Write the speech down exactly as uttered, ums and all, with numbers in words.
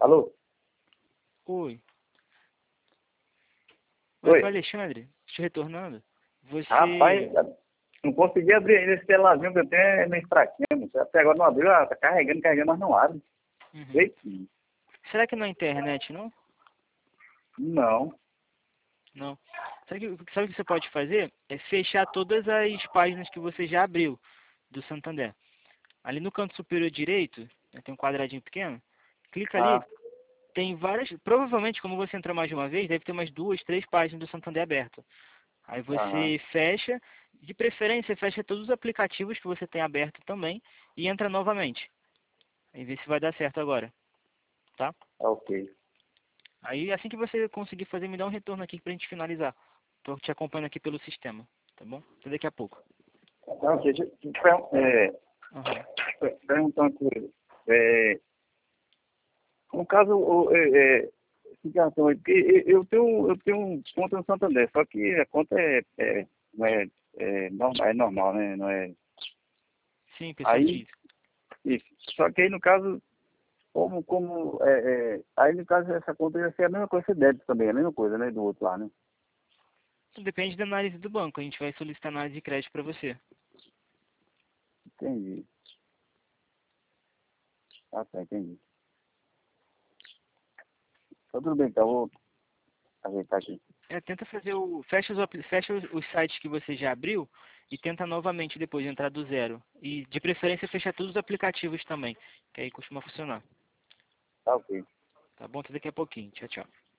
Alô? Oi. Oi. Oi, Alexandre, estou retornando. Você... Rapaz, não consegui abrir ainda esse celularzinho que eu tenho, é meio fraquinho. Moço. Até agora não abriu, ah, tá carregando, carregando, mas não abre. Uhum. Jeitinho. Será que não é internet, não? Não. Não. Sabe o que, sabe o que você pode fazer? É fechar todas as páginas que você já abriu do Santander. Ali no canto superior direito, né, tem um quadradinho pequeno. Clica ali, Ah, tem várias... Provavelmente, como você entrar mais de uma vez, deve ter umas duas, três páginas do Santander aberto. Aí aham. você fecha, de preferência fecha todos os aplicativos que você tem aberto também e entra novamente. Aí vê se vai dar certo agora, tá? Ok. Aí assim que você conseguir fazer, me dá um retorno aqui pra gente finalizar. Tô te acompanhando aqui pelo sistema, tá bom? Até daqui a pouco. Não, deixa, deixa eu per- é, Aham. per- perguntar uma coisa. É, no caso, o- é, é, esse cartão aí, porque eu eu tenho, eu tenho um conta no Santander, só que a conta é, é, não é, é, normal, é normal, né? Não é. Sim, pessoa Aí, física. isso. Só que aí no caso, como, como, é, é, aí no caso essa conta ia ser a mesma coisa, ser débito também, a mesma coisa, né? Do outro lá, né? Isso depende da análise do banco. A gente vai solicitar análise de crédito para você. Entendi. Ah, tá, entendi. Então tudo bem, então eu vou ajeitar aqui. É, tenta fazer o... Fecha os, apli- fecha os, os sites que você já abriu e tenta novamente depois entrar do zero. E de preferência fechar todos os aplicativos também, que aí costuma funcionar. Tá ok. Tá bom? Até daqui a pouquinho. Tchau, tchau.